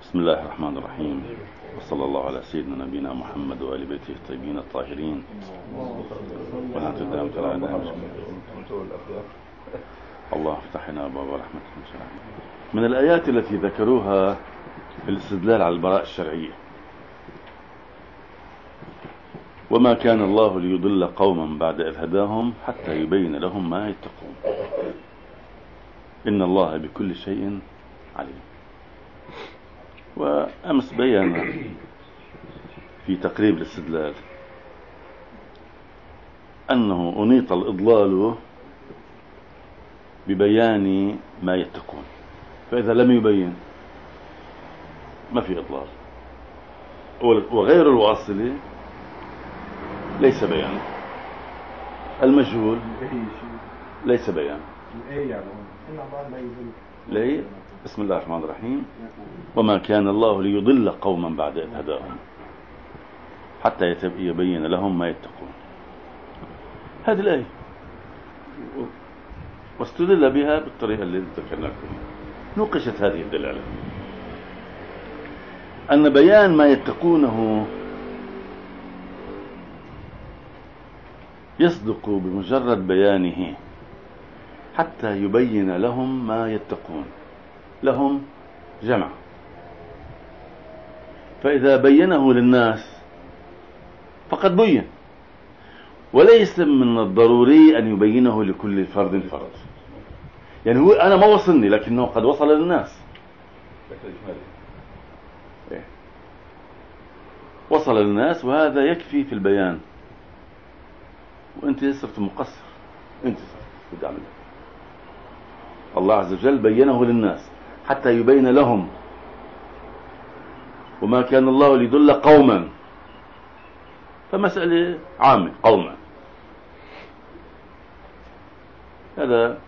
بسم الله الرحمن الرحيم، وصلى الله على سيدنا نبينا محمد وآل بيته الطيبين الطاهرين. الله افتح لنا باب رحمتك إن شاء الله. من الآيات التي ذكروها في الاستدلال على البراءة الشرعية: وما كان الله ليضل قوما بعد إذ هداهم حتى يبين لهم ما يتقون إن الله بكل شيء عليم. وأمس بينا في تقريب الاستدلال أنه أنيط الإضلال ببيان ما يتقون، فإذا لم يبين ما في إضلال، وغير الواصل ليس بيان، المجهول ليس بيان. ليه؟ بسم الله الرحمن الرحيم: وما كان الله ليضل قوما بعد إذ هداهم حتى يبين لهم ما يتقون. هذه الآية واستدل بها بالطريقة اللي ذكرنا لكم. نوقشت هذه الدلالة أن بيان ما يتقونه يصدق بمجرد بيانه حتى يبين لهم ما يتقون. لهم جمع، فإذا بينه للناس فقد بين، وليس من الضروري أن يبينه لكل فرد فرد. يعني هو أنا ما وصلني لكنه قد وصل للناس، وصل للناس، وهذا يكفي في البيان. وأنت صرت مقصر، أنت صرت بدعم الله عز وجل بينه للناس حتى يبين لهم. وما كان الله ليضل قوما، فمسألة عامة، قوما. هذا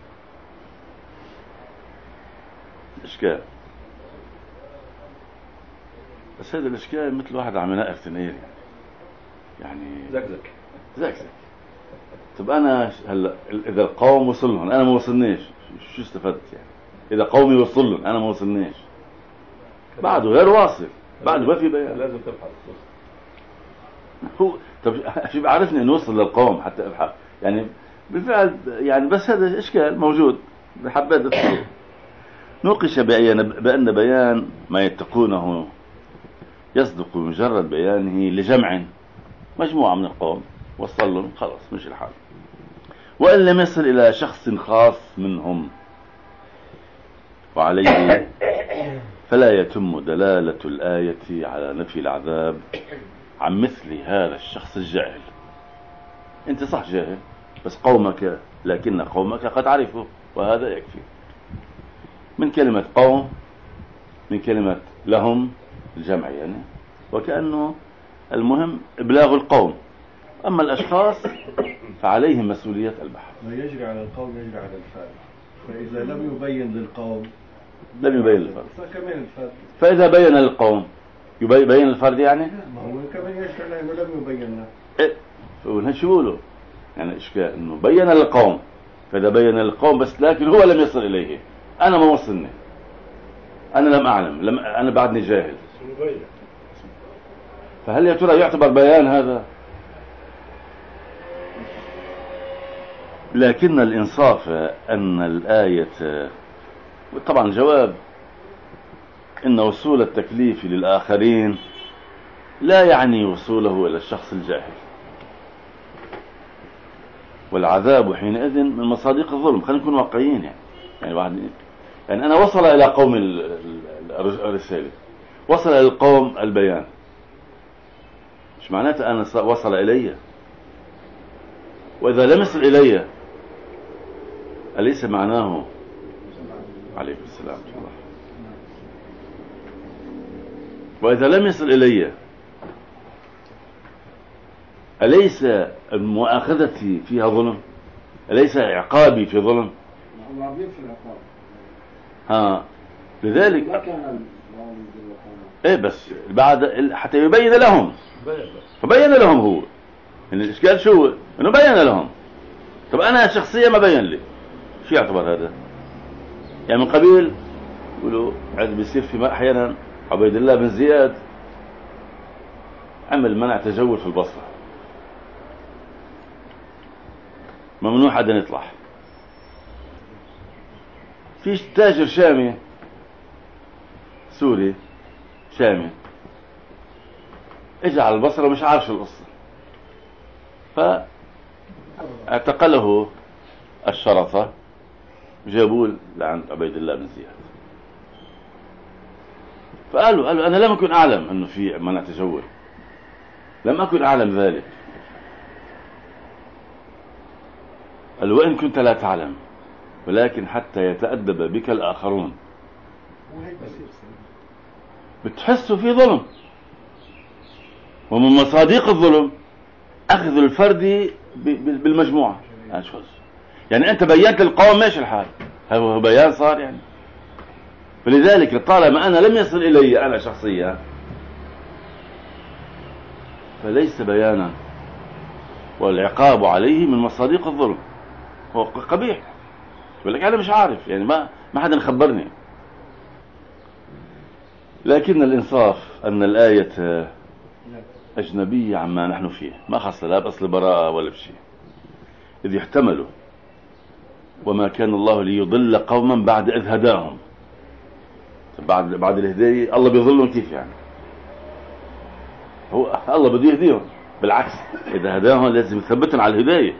الإشكال. بس هذا الإشكال مثل واحد عم ينقر تنقير، يعني زكزك. طب أنا هلا إذا القوم وصل لهم أنا ما وصلنيش، شو استفدت؟ يعني إذا قومي وصل لهم أنا ما وصلنيش، بعده غير واصل، بعده ما في بيان. لازم تبحث. هو طب شو بعرفني إنه وصل للقوم حتى أبحث؟ يعني بالفعل، يعني بس هذا إشكال موجود. حبيت أدخل نوقش بأن بيان ما يتقونه يصدق بمجرد بيانه لجمع، مجموعة من القوم وصل لهم، خلاص مش الحال. وإن لم يصل إلى شخص خاص منهم وعليه فلا يتم دلالة الآية على نفي العذاب عن مثل هذا الشخص الجاهل. أنت صح جاهل، بس قومك، لكن قومك قد عرفوا، وهذا يكفي. من كلمة قوم، من كلمة لهم الجمع، يعني وكأنه المهم إبلاغ القوم. أما الأشخاص فعليهم مسؤولية البحث. ما يجري على القوم يجري على الفرد، فإذا لم يبين للقوم لم يبين للفرد، فكمان الفرد. فإذا بين للقوم يبين الفرد، يعني ما هو كمان يجري على إنه لم يبين له. إيه، فقولنا شو بيقولوا؟ يعني إشكال إنه بين للقوم، فإذا بين للقوم بس لكن هو لم يصل إليه، أنا ما وصلني، أنا لم أعلم، أنا بعدني جاهل. فهل يا ترى يعتبر بيان هذا؟ لكن الإنصاف أن الآية، طبعا الجواب إن وصول التكليف للآخرين لا يعني وصوله إلى الشخص الجاهل، والعذاب حينئذ من مصادق الظلم. خلينا نكون واقعيين، يعني أنا وصل إلى قوم الرسالة، وصل إلى القوم البيان، مش معناته أنا وصل إلي. وإذا لم يصل إلي أليس معناه عليكم السلام ورحمة الله، وإذا لم يصل إلي أليس مؤاخذتي فيها ظلم؟ أليس عقابي في ظلم؟ لذلك إيه، بس بعد حتى يبين لهم، فبين لهم هو إن الإشكال شو؟ إنه بين لهم. طب أنا شخصيا ما بين لي، شو يعتبر هذا؟ يعني من قبيل يقولوا عاد بيصير في احيانا عبيد الله بن زياد عمل منع تجول في البصرة، ممنوع حدا يطلع. في تاجر شامي سوري شامي اجى على البصرة مش عارف شو القصة، فاعتقله الشرطة جابوه لعند عبيد الله بن زياد. فقالوا أنا لم أكن أعلم أنه في منع تجول، لم أكن أعلم ذلك. قال وإن كنت لا تعلم ولكن حتى يتأدب بك الآخرون. بتحسوا في ظلم، ومن مصادق الظلم أخذ الفرد بالمجموعة. يعني شو يعني أنت بينت للقوم ماشي الحال، هو بيان صار يعني. فلذلك طالما أنا لم يصل إلي أنا شخصيا فليس بيانا، والعقاب عليه من مصادق الظلم. هو قبيح، يقول لك أنا مش عارف يعني ما حدا خبرني. لكن الإنصاف أن الآية أجنبية عما نحن فيه، ما خص لا بأصل براءة ولا بشيء. إذ يحتملوا وما كان الله ليضل قوما بعد إذ هداهم. بعد الهداية الله بيضلهم كيف يعني؟ هو الله بده يهديهم، بالعكس إذا هداهم لازم يثبتهم على الهداية.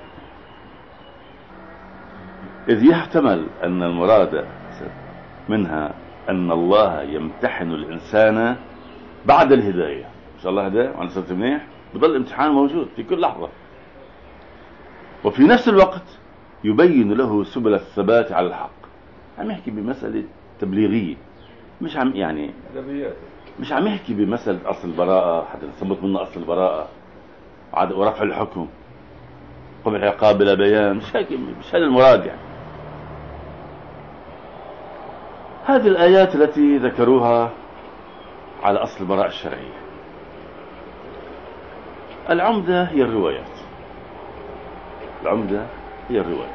إذ يحتمل أن المراد منها أن الله يمتحن الإنسان بعد الهداية. إن شاء الله هداه وأنا صرت منيح، بضل امتحان موجود في كل لحظة، وفي نفس الوقت يبين له سبل الثبات على الحق. عم يحكي بمسألة تبليغية، مش عم يعني مش عم يحكي بمسألة أصل البراءة حتى نثبت منه أصل البراءة ورفع الحكم قبل العقاب بلا بيان. مش هذا المراد يعني. هذه الآيات التي ذكروها على أصل البراءة الشرعية. العمدة هي الروايات، العمدة هي الروايات،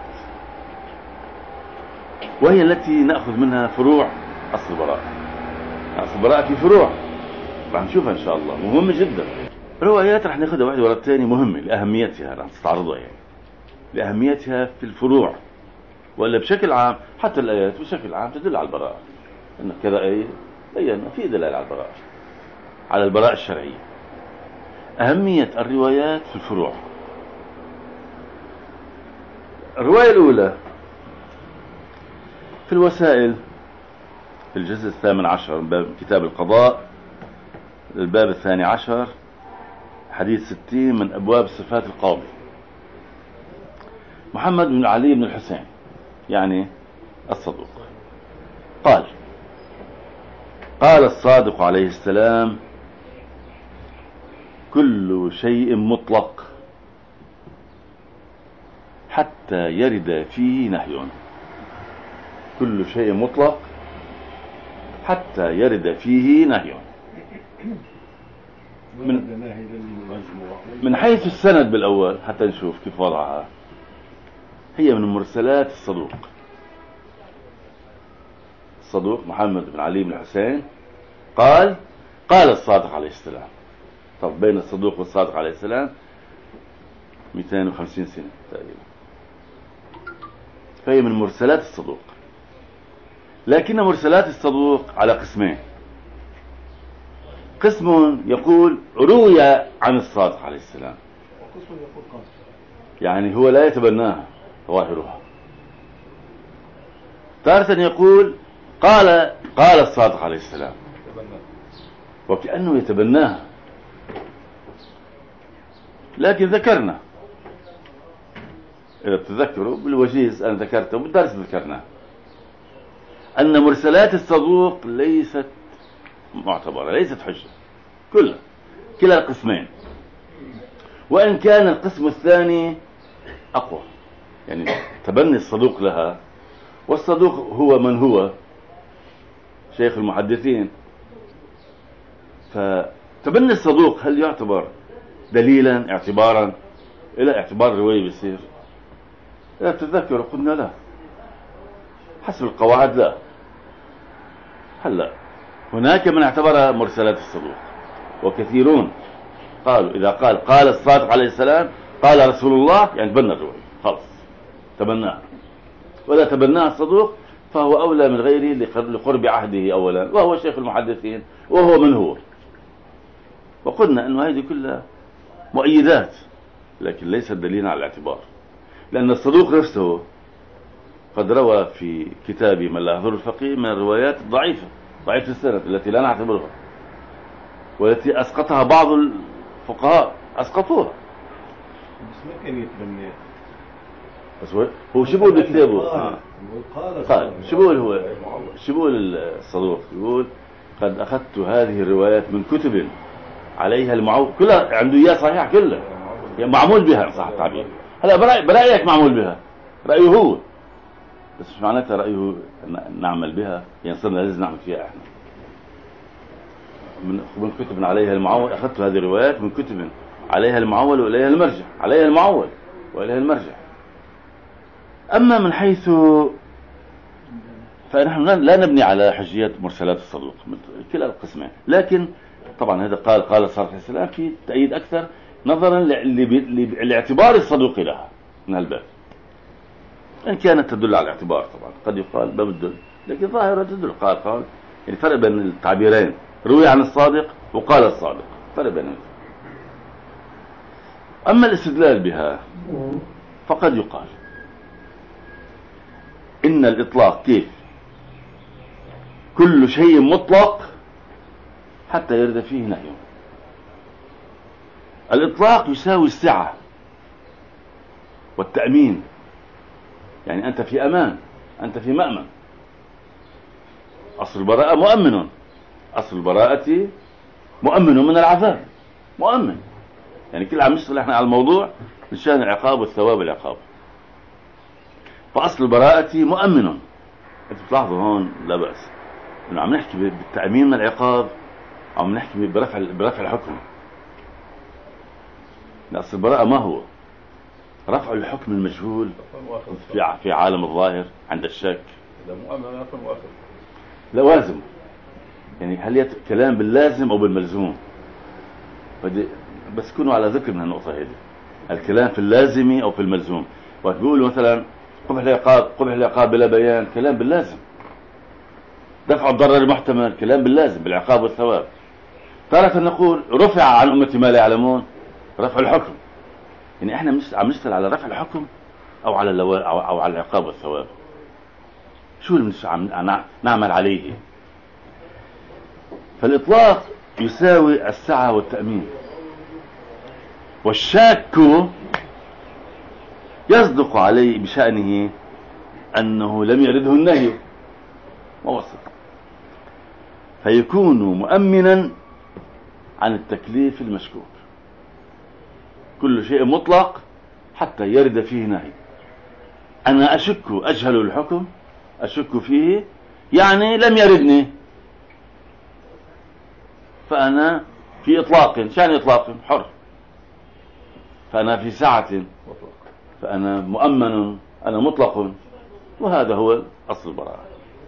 وهي التي نأخذ منها فروع أصل البراءة. أصل البراءة في فروع راح نشوفها إن شاء الله، مهمة جدا. روايات راح ناخذها واحدة ورا الثانية، مهمة لأهميتها، راح نستعرضها يعني لأهميتها في الفروع. ولا بشكل عام حتى الآيات بشكل عام تدل على البراءة، إن كذا آية بينا في دلالة على البراءة، على البراءة الشرعية. أهمية الروايات في الفروع. الرواية الأولى في الوسائل في الجزء 18 من باب كتاب القضاء، الباب 12 حديث 60 من أبواب صفات القاضي. محمد بن علي بن الحسين يعني الصدوق قال الصادق عليه السلام: كل شيء مطلق حتى يرد فيه نهي. كل شيء مطلق حتى يرد فيه نهي. من حيث السند بالأول حتى نشوف كيف وضعها. هي من مرسلات الصدوق محمد بن علي بن الحسين قال الصادق عليه السلام. طب بين الصدوق والصادق عليه السلام 250 سنة تقريبا. فهي من مرسلات الصدوق. لكن مرسلات الصدوق على قسمين. قسم يقول روي عن الصادق عليه السلام، وقسم يقول قال، يعني هو لا يتبناها ظاهرها. تارة يقول قال الصادق عليه السلام، وكأنه يتبناها. لكن ذكرنا، إذا تذكروا بالوجيز أنا ذكرته بالدرس ذكرنا أن مرسلات الصدوق ليست معتبرة، ليست حجة كلا القسمين. وإن كان القسم الثاني أقوى، يعني تبني الصدوق لها. والصدوق هو من هو شيخ المحدثين. فتبني الصدوق هل يعتبر دليلا اعتبارا إلى اعتبار الرواية بيصير؟ إذا تتذكروا قلنا لا، حسب القواعد لا. هلا هناك من اعتبرها مرسلات الصدوق، وكثيرون قالوا إذا قال الصادق عليه السلام قال رسول الله، يعني تبنى الرواية خلص، تبناها. وإذا تبناها الصدوق فهو أولى من غيره لقرب عهده أولا، وهو شيخ المحدثين وهو من هو. وقلنا أنه هذه كلها مؤيدات، لكن ليست دليلا على الاعتبار، لأن الصدوق نفسه قد روى في كتابه من لا يحضر الفقيه من الروايات الضعيفة، ضعيفة السند التي لا نعتبرها، والتي أسقطها بعض الفقهاء، أسقطوها. بس ما كان يتبنى. بس هو شو بيقول بكتابه؟ قال شو بيقول الصدوق؟ يقول قد أخذت هذه الروايات من كتب عليها المعول، كلها عنده إياه صحيح، كلها يعني معمول بها صح التعبير. هلا برأيك معمول بها، رأيه هو، بس مش معناتها رأيه نعمل بها، يعني صرنا لازم نعمل فيها احنا. من كتب عليها المعول، أخذت هذه الروايات من كتب عليها المعول وإليها المرجع، عليها المعول وإليها المرجع. أما من حيث فنحن لا نبني على حجية مرسلات الصدوق كلا القسمين، لكن طبعا هذا قال الصادق عليه السلام في تأييد أكثر نظرا لاعتبار الصدوق لها من هالباب، إن كانت تدل على الاعتبار. طبعا قد يقال باب الدل، لكن ظاهرة تدل. قال يعني فرق بين التعبيرين، روي عن الصادق وقال الصادق، فرق بينهم. أما الاستدلال بها فقد يقال إن الإطلاق كيف كل شيء مطلق حتى يرد فيه نهي. الإطلاق يساوي السعة والتأمين، يعني أنت في أمان، أنت في مأمن. أصل البراءة مؤمن، أصل البراءة مؤمن من العذاب، مؤمن، يعني كل عم نشتغل احنا على الموضوع من شأن العقاب والثواب العقاب. فأصل البراءة مؤمن. أنت بتلاحظوا هون لا بأس إنه عم نحكي بالتأمين من العقاب، عم نحكي برفع الحكم. أصل البراءة ما هو؟ رفع الحكم المجهول في عالم الظاهر عند الشك. لوازم، يعني هل كلام باللازم أو بالملزوم؟ بس كونوا على ذكر من النقطة هذه، الكلام في اللازم أو في الملزوم. وقت بيقولوا مثلا قبح العقاب بلا بيان، كلام باللازم. دفع الضرر المحتمل، كلام باللازم بالعقاب والثواب. تارة نقول رفع عن أمتي ما لا يعلمون، رفع الحكم، يعني احنا عم نشتغل على رفع الحكم أو على العقاب والثواب. شو اللي عم نعمل عليه؟ فالإطلاق يساوي السعة والتأمين، والشاك يصدق عليه بشأنه أنه لم يرده النهي ووصل، فيكون مؤمنا عن التكليف المشكوك. كل شيء مطلق حتى يرد فيه نهي. أنا أشك، أجهل الحكم، أشك فيه، يعني لم يردني، فأنا في إطلاق، شأن إطلاق حر، فأنا في سعة، فأنا مؤمن، أنا مطلق. وهذا هو أصل البراءة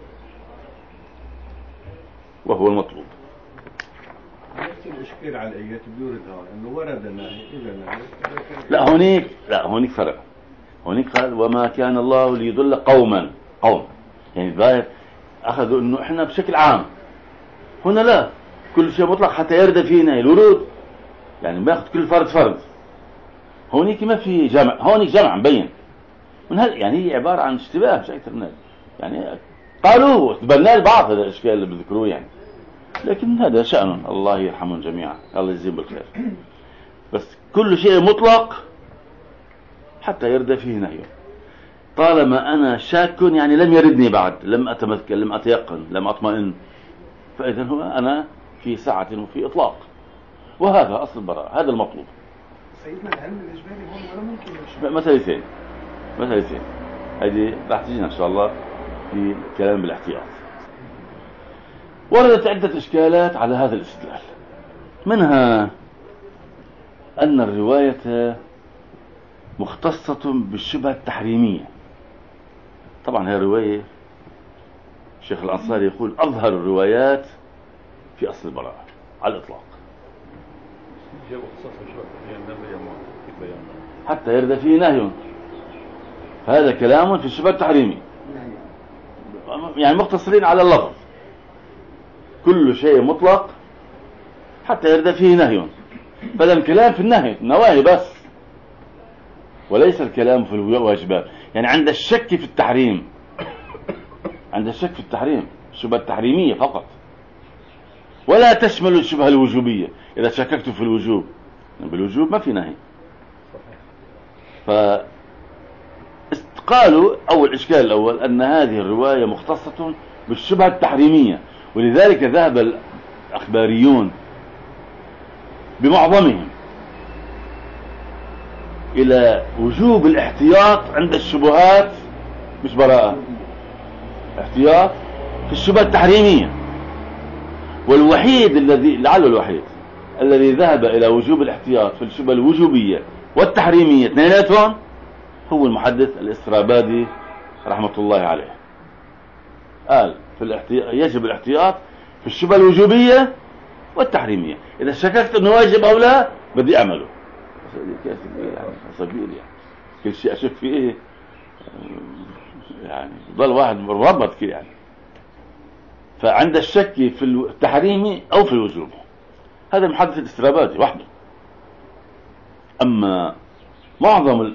وهو المطلوب. نفس الإشكال على الآيات بيوردها أنه ورد النهي إذا نهي. لا هونيك فرق. هونيك قال وما كان الله ليضل قوما، يعني الظاهر أخذوا أنه إحنا بشكل عام. هنا لا، كل شيء مطلق حتى يرد فينا الورود، يعني بياخذ كل فرد. هونيك ما في جمع، هونيك جمع مبين من هذا، يعني هي عبارة عن اشتباه مش أكثر من هذا. يعني قالوا تبنى البعض هذا الاشكال اللي بذكروه يعني، لكن هذا شأن الله يرحمهم جميعا، الله يجزيهم بالخير. بس كل شيء مطلق حتى يرد فيه نهيه. طالما أنا شاك يعني لم يردني بعد، لم أتمكن، لم أتيقن، لم أطمئن، فإذا هو أنا في سعة وفي إطلاق، وهذا أصل البراءة، هذا المطلوب. سيدنا العلم الإجباري هون ولا ممكن مثلتين هذه راح تجينا إن شاء الله في كلام بالاحتياط. وردت عدة إشكالات على هذا الاستدلال، منها أن الرواية مختصة بالشبهة التحريمية. طبعا هي رواية الشيخ الأنصاري يقول أظهر الروايات في أصل البراءة على الإطلاق حتى يرد فيه نهي، فهذا كلام في الشبه التحريمي، يعني مقتصرين على اللفظ، كل شيء مطلق حتى يرد فيه نهي، فهذا الكلام في النهي النواهي بس، وليس الكلام في الواجبات. يعني عند الشك في التحريم، عند الشك في التحريم الشبهة التحريمية فقط، ولا تشمل الشبهة الوجوبية. إذا شككت في الوجوب، بالوجوب ما في نهي. فقالوا أول إشكال الأول أن هذه الرواية مختصة بالشبهة التحريمية، ولذلك ذهب الأخباريون بمعظمهم إلى وجوب الاحتياط عند الشبهات، مش براءة، احتياط في الشبهة التحريمية. والوحيد الذي لعله الوحيد الذي ذهب إلى وجوب الاحتياط في الشبهة الوجوبية والتحريمية اثنيناتهم هو المحدث الاسترابادي رحمة الله عليه. قال يجب الاحتياط في الشبهة الوجوبية والتحريمية. إذا شككت أنه واجب أو لا بدي أعمله، يعني صبير، يعني كل شيء أشك فيه يعني ضل واحد مربط كده يعني. فعند الشك في التحريم أو في الوجوب هذا محدث الاسترابادي وحده. أما معظم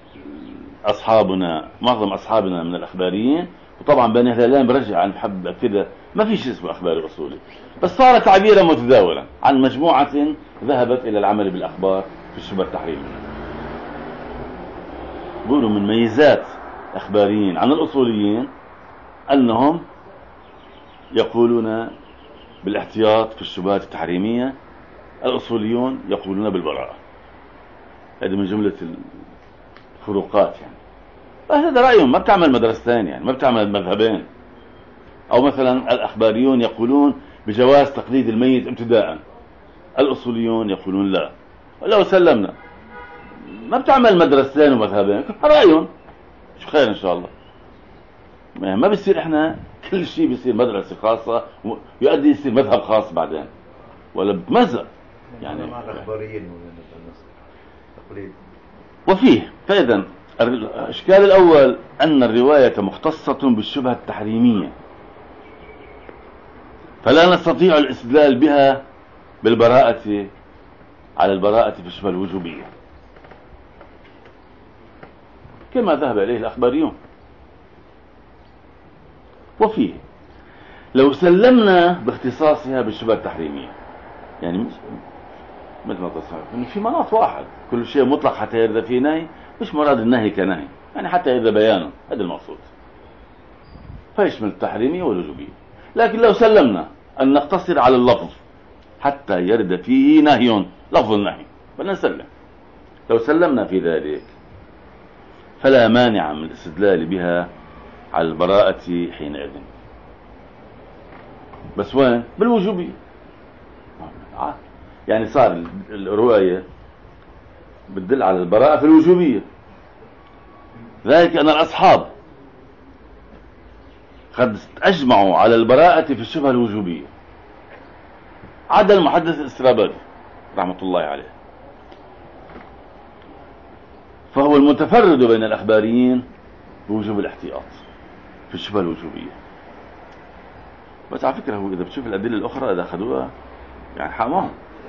أصحابنا من الأخباريين، وطبعا بني هلالان برجع عن حب كده ما في شيء اسمه أخباري أصولي، بس صار تعبيرا متداولا عن مجموعة ذهبت إلى العمل بالأخبار في الشبهة التحريمية. يقولوا من ميزات الأخباريين عن الأصوليين أنهم يقولون بالاحتياط في الشبهات التحريمية، الأصوليون يقولون بالبراءة. هذه من جملة الفروقات يعني. هذا رأيهم، ما بتعمل مدرستين يعني، ما بتعمل مذهبين. أو مثلا الأخباريون يقولون بجواز تقليد الميت ابتداء، الأصوليون يقولون لا. ولو سلمنا ما بتعمل مدرستين ومذهبين، رأيهم شو خير إن شاء الله. ما بيصير إحنا كل شيء بيصير مدرسة خاصة يؤدي يصير مذهب خاص بعدين، ولا بتمزق يعني مع الأخباريين. وفيه فإذا الإشكال الأول أن الرواية مختصة بالشبهة التحريمية، فلا نستطيع الاستدلال بها بالبراءة على البراءة في الشبهة الوجوبية كما ذهب إليه الأخباريون. وفيه لو سلمنا باختصاصها بالشبهة التحريمية، يعني مثل ما تصحيح إنه في مناط واحد، كل شيء مطلق حتى يرد فيه نهي، مش مراد النهي كنهي، يعني حتى يرد بيانه، هذا المقصود، فيشمل التحريمية والوجوبية. لكن لو سلمنا أن نقتصر على اللفظ حتى يرد فيه نهي، لفظ النهي بدنا نسلم، لو سلمنا في ذلك فلا مانع من الاستدلال بها على البراءة حينئذ. بس وين؟ بالوجوبية. يعني صار الرواية بتدل على البراءة في الوجوبية، ذلك أن الأصحاب قد أجمعوا على البراءة في الشبهة الوجوبية عدا المحدث الاسترابادي رحمة الله عليه، فهو المتفرد بين الأخباريين بوجوب الاحتياط في الشبهة الوجوبية. بس على فكرة هو إذا بتشوف الأدلة الأخرى إذا أخذوها يعني حرام،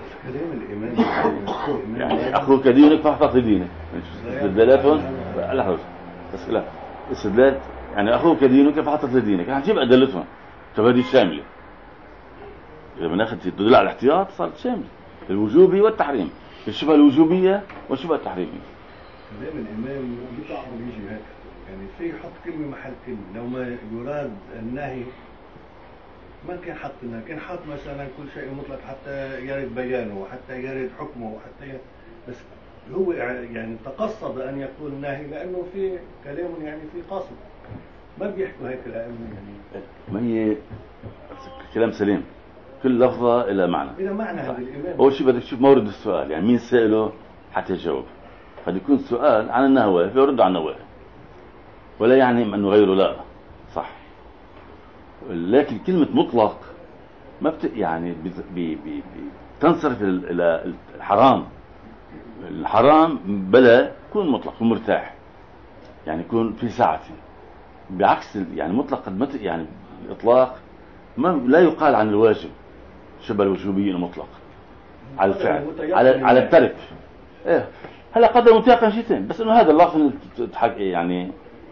يعني أخوك دينك فاحفظ دينك، استدلالاتهم لحظة بس لا استدلال يعني أخوك دينك فاحفظ دينك، يعني جيب أدلتهم تبادي شاملة. إذا بناخذ تدل على الاحتياط صارت شاملة الوجوبي والتحريم، الشبهة الوجوبية والشبهة التحريمية. دائما الإمام بيطلع بيجي هيك يعني في يحط كلمة محل كلمة، لو ما يراد النهي ما كان حط النهي، كان حط مثلا كل شيء مطلق حتى يرد بيانه وحتى يرد حكمه وحتى بس هو يعني تقصد أن يقول نهي لأنه في كلام يعني في قصد، ما بيحكوا هيك الأئمة يعني. ما هي كلام سليم، كل لفظة إلى معنى. إلى معنى هذا الإمام. أول شيء بدك تشوف مورد السؤال، يعني مين سأله حتى يجاوب. قد يكون سؤال عن النهوى فيرد عن النهوى، ولا يعني أنه غيره لا صح. لكن كلمة مطلق ما يعني تنصرف إلى الحرام. الحرام بلا يكون مطلق ومرتاح، يعني يكون في سعته، بعكس يعني مطلق يعني الإطلاق ما لا يقال عن الواجب شبه الوجوبية المطلق على الفعل، على الترك. إيه هلا قدر متيقن شيئين، بس إنه هذا اللفظ يعني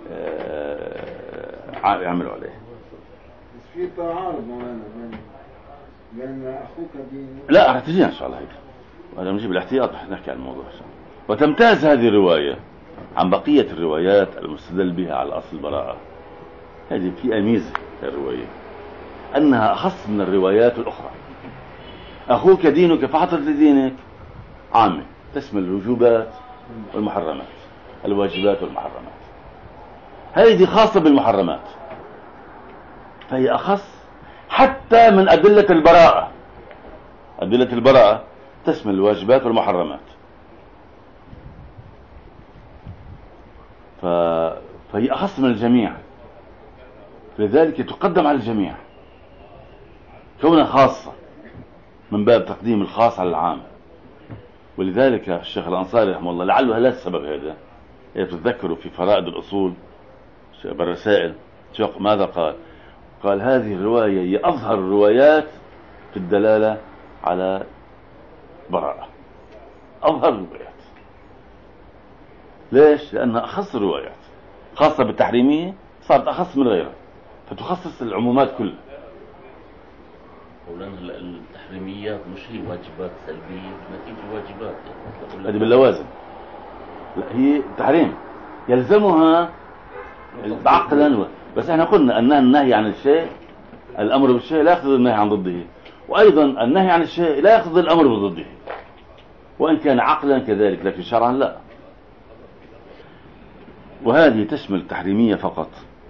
يعملوا عليه. بس في تعارض معنا لأن أخوك دين. لا رح تجينا إن شاء الله هيك، وهذا نجيب الاحتياط رح نحكي عن الموضوع. وتمتاز هذه الرواية عن بقية الروايات المستدل بها على أصل البراءة. هذه في ميزة الرواية أنها أخص من الروايات الأخرى. أخوك دينك فحطت لدينك عامة تشمل الوجوبات والمحرمات، الواجبات والمحرمات. هذه خاصة بالمحرمات، فهي أخص حتى من أدلة البراءة. أدلة البراءة تشمل الواجبات والمحرمات، فهي أخص من الجميع، لذلك تقدم على الجميع كونها خاصة من باب تقديم الخاص على العام. ولذلك الشيخ الأنصاري رحمه الله لعله لا السبب هذا، يتذكروا في فرائد الأصول بالرسائل ماذا قال؟ قال هذه الرواية هي أظهر الروايات في الدلالة على براءة، أظهر الروايات. ليش؟ لأنها أخص الروايات، خاصة بالتحريمية صارت أخص من غيرها، فتخصص العمومات كلها. ولأن التحريميات مش هي واجبات سلبية، نتيجة واجبات هذه باللوازم. لا هي تحريم يلزمها عقلا، بس احنا قلنا أنها النهي عن الشيء، الأمر بالشيء لا يقتضي النهي عن ضده، وأيضا النهي عن الشيء لا يقتضي الأمر بضده، وإن كان عقلا كذلك لكن شرعا لا. وهذه تشمل التحريمية فقط،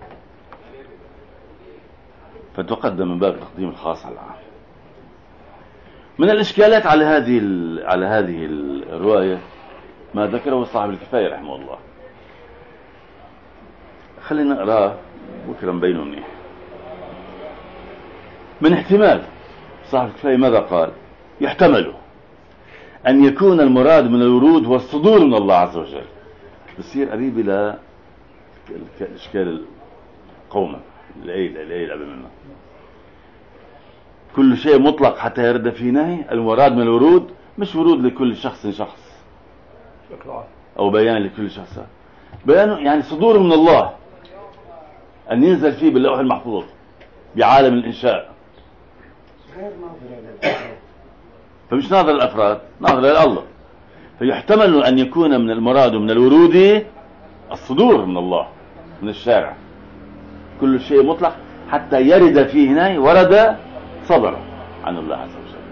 فتقدم من باب تقديم الخاص على العام. من الإشكالات على هذه الرواية ما ذكره صاحب الكفاية رحمه الله. خلينا نقراه بكرة نبينه منيح. من احتمال صاحب الكفاية ماذا قال؟ يحتمل أن يكون المراد من الورود هو الصدور من الله عز وجل. بصير قريب إلى إشكال القومة الآية قبل منه. كل شيء مطلق حتى يرد في نهي. المراد من الورود مش ورود لكل شخص أو بيان لكل شخص، بيانه يعني صدور من الله أن ينزل فيه باللوح المحفوظ بعالم الإنشاء، فمش ناظر الأفراد، ناظر لله. فيحتمل أن يكون من المراد من الورود الصدور من الله من الشارع. كل شيء مطلق حتى يرد فيه نهي، ورد صدر عن الله عز وجل.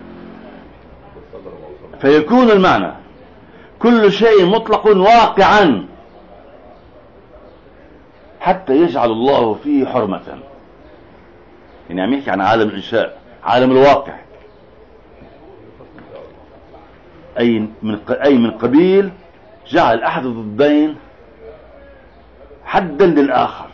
فيكون المعنى كل شيء مطلق واقعا حتى يجعل الله فيه حرمة. يعني عم يحكي عن عالم الإنشاء، عالم الواقع، أي من قبيل جعل أحد الضدين حدا للآخر،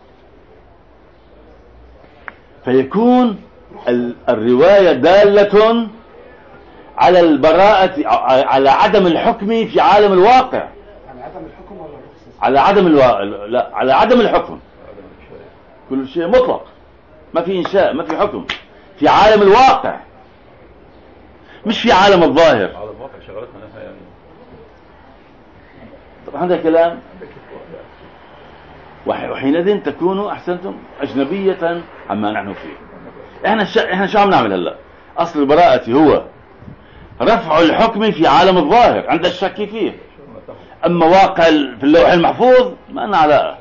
فيكون الرواية دالة على البراءة، على عدم الحكم في عالم الواقع. على عدم الحكم ولا الرخصة؟ على عدم الحكم. كل شيء مطلق، ما في إنشاء، ما في حكم في عالم الواقع، مش في عالم الظاهر. عالم الواقع شغلتنا نحن يعني. طبعا هذا كلام. وحينئذ تكونوا أحسنتم أجنبية عما نحن فيه. احنا شو عم نعمل هلا؟ أصل البراءة هو رفع الحكم في عالم الظاهر عند الشك فيه. أما واقع في اللوح المحفوظ ما لنا علاقة.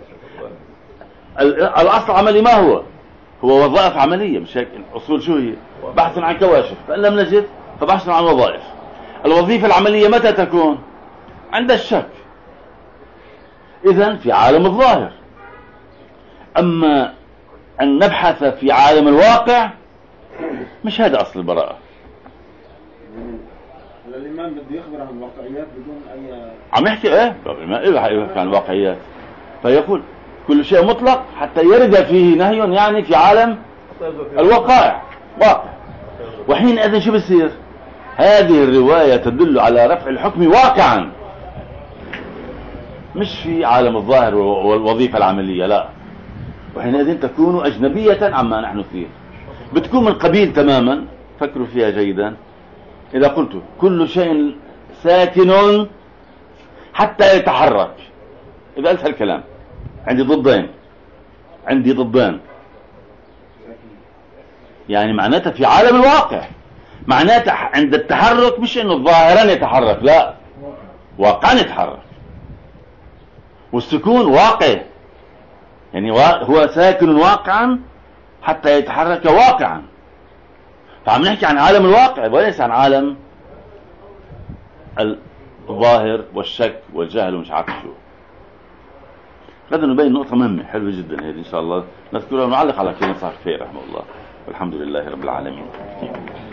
الأصل عملي ما هو وظائف عملية، مش هيك؟ أصول شو هي؟ بحث عن كواشف، فإن لم نجد فبحث عن وظائف. الوظيفة العملية متى تكون؟ عند الشك، إذن في عالم الظاهر. أما أن نبحث في عالم الواقع مش هذا أصل البراءة. الإمام بده يخبر عن الواقعيات بدون أي عم يحكي يحكي عن الواقعيات، فيقول كل شيء مطلق حتى يرد فيه نهي، يعني في عالم الوقائع واقع. وحينئذ شو بصير؟ هذه الرواية تدل على رفع الحكم واقعا، مش في عالم الظاهر والوظيفة العملية، لا. وحينئذ تكون أجنبية عما نحن فيه، بتكون من قبيل تماما. فكروا فيها جيدا. إذا قلت كل شيء ساكن حتى يتحرك، إذا قلت هالكلام عندي ضدين، يعني معناتها في عالم الواقع، معناتها عند التحرك مش انه الظاهران يتحرك، لا، واقعا يتحرك. والسكون واقع، يعني هو ساكن واقعا حتى يتحرك واقعا. فعم نحكي عن عالم الواقع وليس عن عالم الظاهر والشك والجهل ومش عارف شو. غدا نبين نقطة مهمة حلوة جدا هذه إن شاء الله نذكرها ونعلق على كلمة صاحب الخير رحمه الله. والحمد لله رب العالمين.